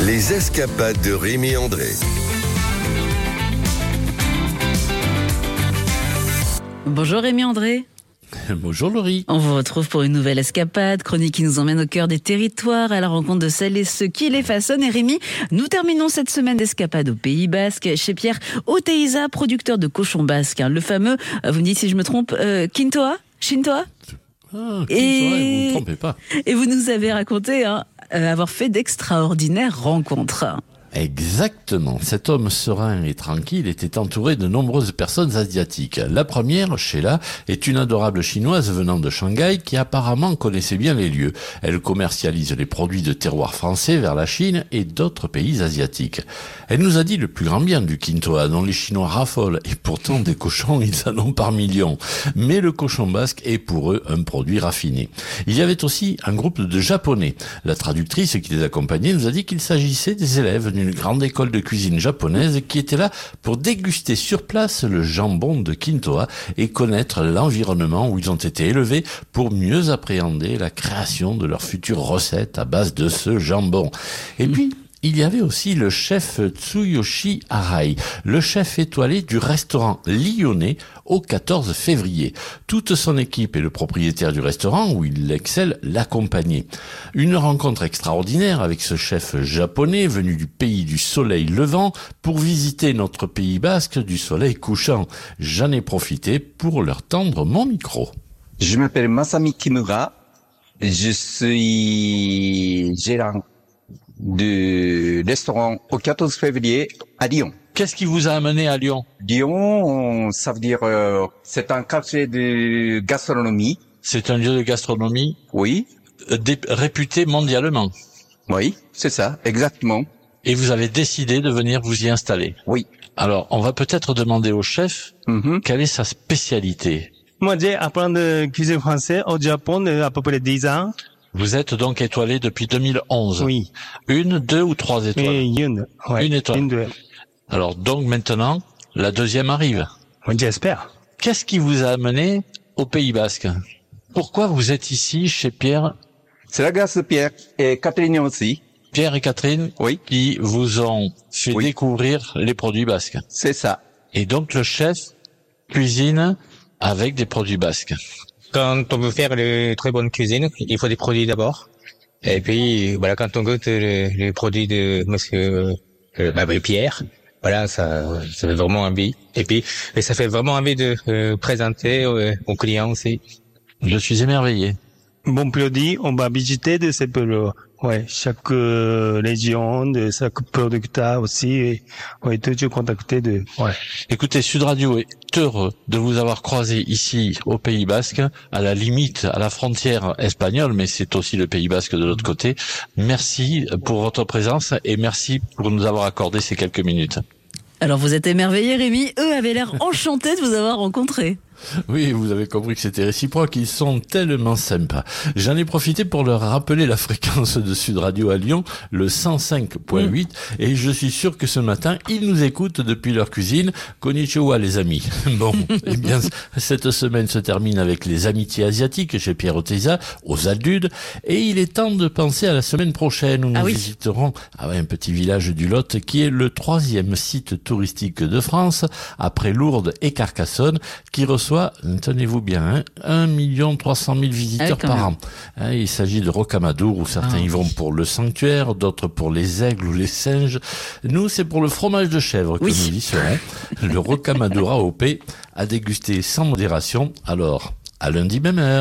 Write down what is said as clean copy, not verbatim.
Les escapades de Rémi André. Bonjour Rémi André. Bonjour Laurie. On vous retrouve pour une nouvelle escapade, chronique qui nous emmène au cœur des territoires, à la rencontre de celles et ceux qui les façonnent. Et Rémi, nous terminons cette semaine d'escapade au Pays Basque, chez Pierre Oteiza, producteur de cochons basques. Le fameux, vous me dites si je me trompe, Quintoa Chintoa Quintoa, vous ne vous trompez pas. Et vous nous avez raconté avoir fait d'extraordinaires rencontres. Exactement. Cet homme serein et tranquille était entouré de nombreuses personnes asiatiques. La première, Sheila, est une adorable chinoise venant de Shanghai qui apparemment connaissait bien les lieux. Elle commercialise les produits de terroir français vers la Chine et d'autres pays asiatiques. Elle nous a dit le plus grand bien du Quintoa, dont les Chinois raffolent, et pourtant des cochons, ils en ont par millions. Mais le cochon basque est pour eux un produit raffiné. Il y avait aussi un groupe de Japonais. La traductrice qui les accompagnait nous a dit qu'il s'agissait des élèves d'une grande école de cuisine japonaise qui était là pour déguster sur place le jambon de Quintoa et connaître l'environnement où ils ont été élevés pour mieux appréhender la création de leur future recette à base de ce jambon. Et puis, il y avait aussi le chef Tsuyoshi Arai, le chef étoilé du restaurant lyonnais au 14 février. Toute son équipe et le propriétaire du restaurant, où il excelle, l'accompagnaient. Une rencontre extraordinaire avec ce chef japonais venu du pays du soleil levant pour visiter notre Pays Basque du soleil couchant. J'en ai profité pour leur tendre mon micro. Je m'appelle Masami Kimura. Je suis gérant du restaurant au 14 février à Lyon. Qu'est-ce qui vous a amené à Lyon? Lyon, ça veut dire c'est un quartier de gastronomie. C'est un lieu de gastronomie? Oui. Réputé mondialement? Oui, c'est ça, exactement. Et vous avez décidé de venir vous y installer? Oui. Alors, on va peut-être demander au chef quelle est sa spécialité. Moi, j'ai appris de cuisine française au Japon à peu près 10 ans. Vous êtes donc étoilé depuis 2011. Oui. Une, deux ou trois étoiles? Une. Ouais. Une étoile. Une. Alors donc maintenant, la deuxième arrive. Oui, j'espère. Qu'est-ce qui vous a amené au Pays Basque? Pourquoi vous êtes ici chez Pierre? C'est la grâce de Pierre et Catherine aussi. Pierre et Catherine, oui, qui vous ont fait découvrir les produits basques. C'est ça. Et donc le chef cuisine avec des produits basques. Quand on veut faire de très bonne cuisine, il faut des produits d'abord. Et puis, voilà, quand on goûte les produits de monsieur Pierre, voilà, ça fait vraiment envie. Et puis, ça fait vraiment envie de présenter aux clients aussi. Je suis émerveillé. Bon produit, on va visiter de ces pays. Ouais, chaque région, de chaque producteur aussi, est toujours contacté de. Ouais. Écoutez, Sud Radio est heureux de vous avoir croisé ici au Pays Basque, à la limite, à la frontière espagnole, mais c'est aussi le Pays Basque de l'autre côté. Merci pour votre présence et merci pour nous avoir accordé ces quelques minutes. Alors vous êtes émerveillé Rémi, eux avaient l'air enchantés de vous avoir rencontré. Oui, vous avez compris que c'était réciproque, ils sont tellement sympas. J'en ai profité pour leur rappeler la fréquence de Sud Radio à Lyon, le 105.8, et je suis sûr que ce matin, ils nous écoutent depuis leur cuisine. Konnichiwa les amis. Bon, eh bien, cette semaine se termine avec les amitiés asiatiques chez Pierre Oteiza, aux Aldudes, et il est temps de penser à la semaine prochaine où nous visiterons un petit village du Lot qui est le 3e site touristique de France, après Lourdes et Carcassonne, qui reçoit, tenez-vous bien, 1 300 000 visiteurs par an. Il s'agit de Rocamadour où certains y vont pour le sanctuaire, d'autres pour les aigles ou les singes. Nous, c'est pour le fromage de chèvre que nous y serons. Le Rocamadour AOP à déguster sans modération. Alors, à lundi même heure.